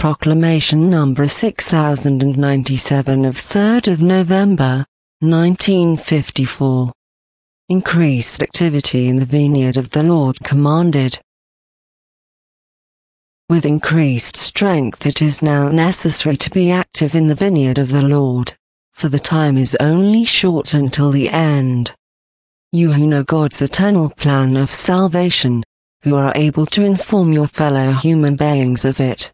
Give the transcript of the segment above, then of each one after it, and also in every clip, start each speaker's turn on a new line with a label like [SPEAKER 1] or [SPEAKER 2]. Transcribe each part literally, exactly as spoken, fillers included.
[SPEAKER 1] Proclamation number six thousand ninety-seven of third of November, nineteen fifty-four. Increased activity in the vineyard of the Lord commanded. With increased strength it is now necessary to be active in the vineyard of the Lord, for the time is only short until the end. You who know God's eternal plan of salvation, who are able to inform your fellow human beings of it.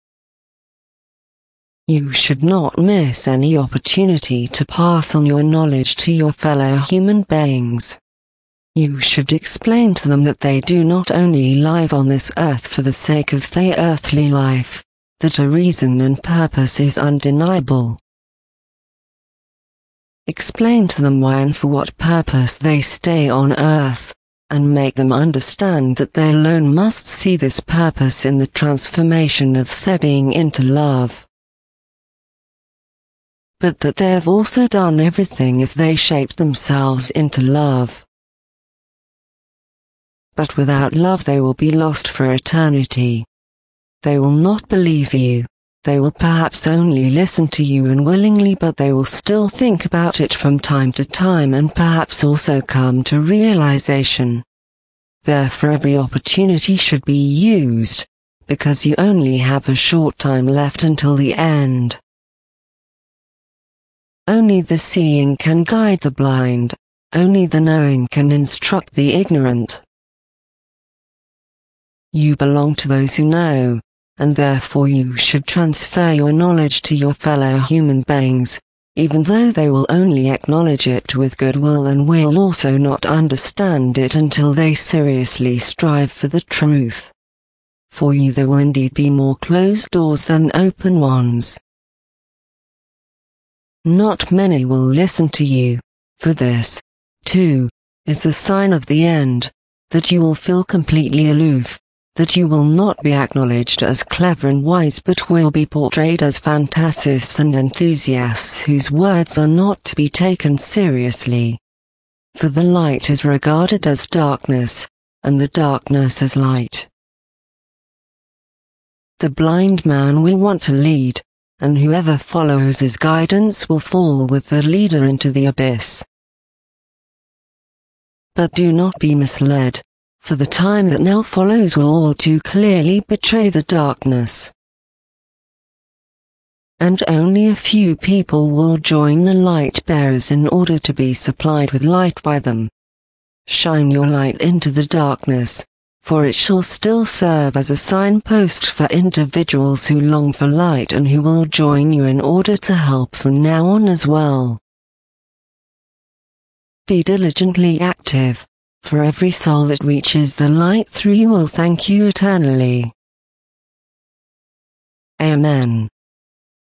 [SPEAKER 1] You should not miss any opportunity to pass on your knowledge to your fellow human beings. You should explain to them that they do not only live on this earth for the sake of their earthly life, that a reason and purpose is undeniable. Explain to them why and for what purpose they stay on earth, and make them understand that they alone must see this purpose in the transformation of their being into love. But that they have also done everything if they shape themselves into love. But without love they will be lost for eternity. They will not believe you, they will perhaps only listen to you unwillingly, but they will still think about it from time to time and perhaps also come to realization. Therefore every opportunity should be used, because you only have a short time left until the end. Only the seeing can guide the blind, only the knowing can instruct the ignorant. You belong to those who know, and therefore you should transfer your knowledge to your fellow human beings, even though they will only acknowledge it with goodwill and will also not understand it until they seriously strive for the truth. For you there will indeed be more closed doors than open ones. Not many will listen to you, for this, too, is a sign of the end, that you will feel completely aloof, that you will not be acknowledged as clever and wise but will be portrayed as fantasists and enthusiasts whose words are not to be taken seriously. For the light is regarded as darkness, and the darkness as light. The blind man will want to lead, and whoever follows his guidance will fall with the leader into the abyss. But do not be misled, for the time that now follows will all too clearly betray the darkness. And only a few people will join the light bearers in order to be supplied with light by them. Shine your light into the darkness, for it shall still serve as a signpost for individuals who long for light and who will join you in order to help from now on as well. Be diligently active, for every soul that reaches the light through you will thank you eternally. Amen.